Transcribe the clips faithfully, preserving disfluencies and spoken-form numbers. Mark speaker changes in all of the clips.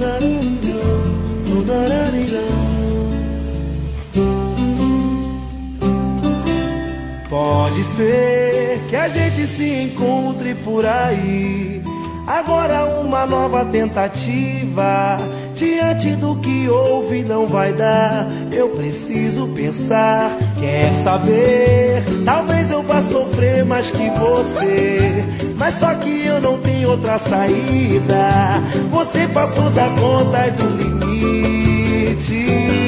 Speaker 1: Pode ser que a gente se encontre por aí. Agora uma nova tentativa. Diante do que houve não vai dar. Eu preciso pensar, quer saber? Talvez eu vá sofrer mais que você, mas só que eu não tenho outra saída. Você passou da conta e do limite.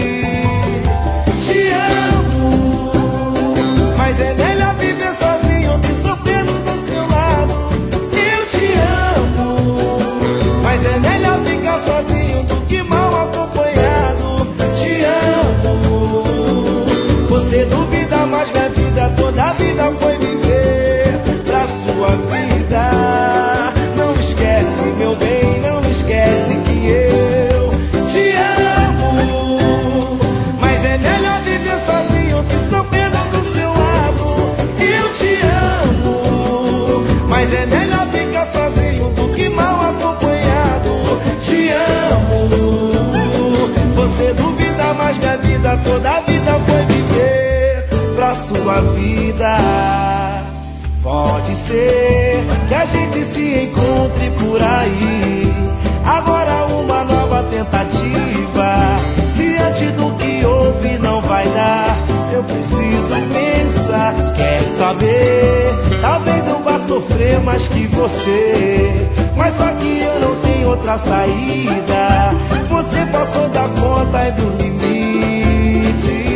Speaker 1: Te amo, mas é melhor viver sozinho que sofrendo do seu lado. Eu te amo, mas é melhor ficar sozinho do que mal acompanhado. Te amo, você duvida, mas minha vida, toda a vida foi viver pra sua vida. Não esquece, meu bem, não esquece que eu te amo, mas é melhor viver sozinho que sofrendo do seu lado. Eu te amo, mas é melhor ficar sozinho do que mal acompanhado. Te amo, você duvida, mas minha vida, toda a vida foi viver pra sua vida. Pode ser que a gente se encontre por aí. Agora uma nova tentativa. Diante do que houve não vai dar. Eu preciso pensar, quer saber? Talvez eu vá sofrer mais que você, mas só que eu não tenho outra saída. Você passou da conta e do limite.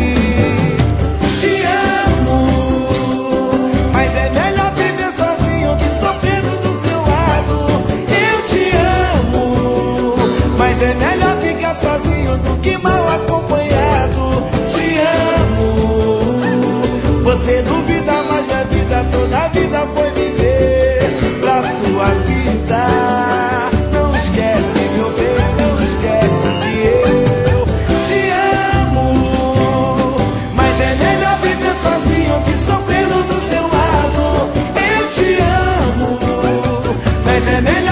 Speaker 1: Te amo, mas é melhor viver sozinho que sofrendo do seu lado. Eu te amo, mas é melhor ficar sozinho do que mal acompanhado. Te amo, você duvida, mas minha vida, toda a vida foi viver pra sua vida. Não esquece, meu bem, não esquece que eu te amo, mas é melhor viver sozinho que sofrendo do seu lado. Eu te amo, mas é melhor